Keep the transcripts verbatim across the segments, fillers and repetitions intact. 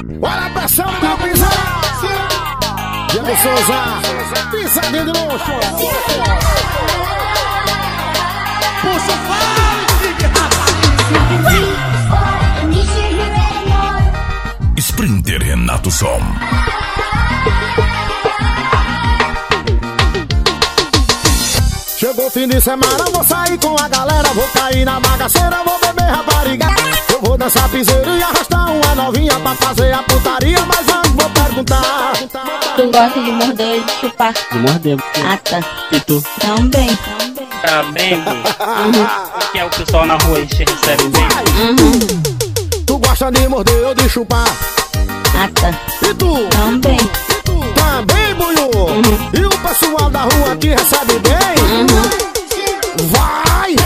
Olha a pressão no meu pisar. Diego Souza, pisadinha de luxo. Puxa o funk, rapaz. Sprinter Renato Som. Chegou fim de semana, vou sair com a galera. Vou cair na bagaceira, vou beber rapariga. Eu vou dançar piseiro e arrastar uma novinha pra fazer a putaria. Mas antes vou perguntar: tu gosta de morder e de chupar? De morder. Ah, tá. E tu? Também. Tá bem, Bu? Uhum. Que é o pessoal na rua te recebe bem? Uhum. Tu gosta de morder ou de chupar? Ah, tá. E tu? Também. Também, Buiu? Uhum. E o pessoal da rua te recebe bem? Uhum. Vai!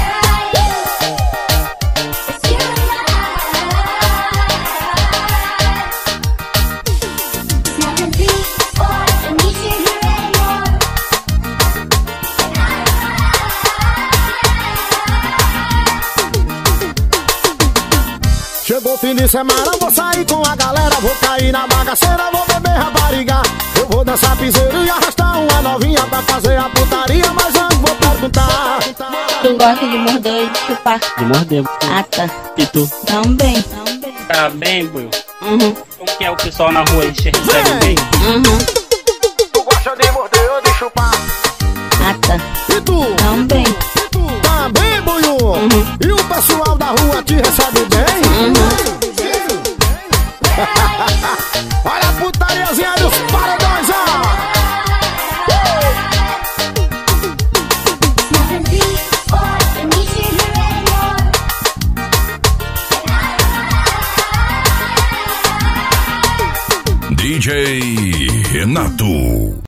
Chegou o fim de semana, vou sair com a galera. Vou cair na bagaceira, vou beber rapariga. Eu vou dançar piseiro e arrastar uma novinha pra fazer a putaria. Mas antes vou perguntar: tu gosta de morder e de chupar? De morder. Ah, tá. E tu? Também. Tá bem, Bu? Uhum. Como que é o pessoal na rua te recebe bem? Uhum. tu gosta de morder ou de chupar? Ah, tá. E tu? Também. Também, Buiu? Uhum. E o pessoal da rua te recebe bem? Uhum. Olha a putariazinha dos paredões, ó! D J Renato.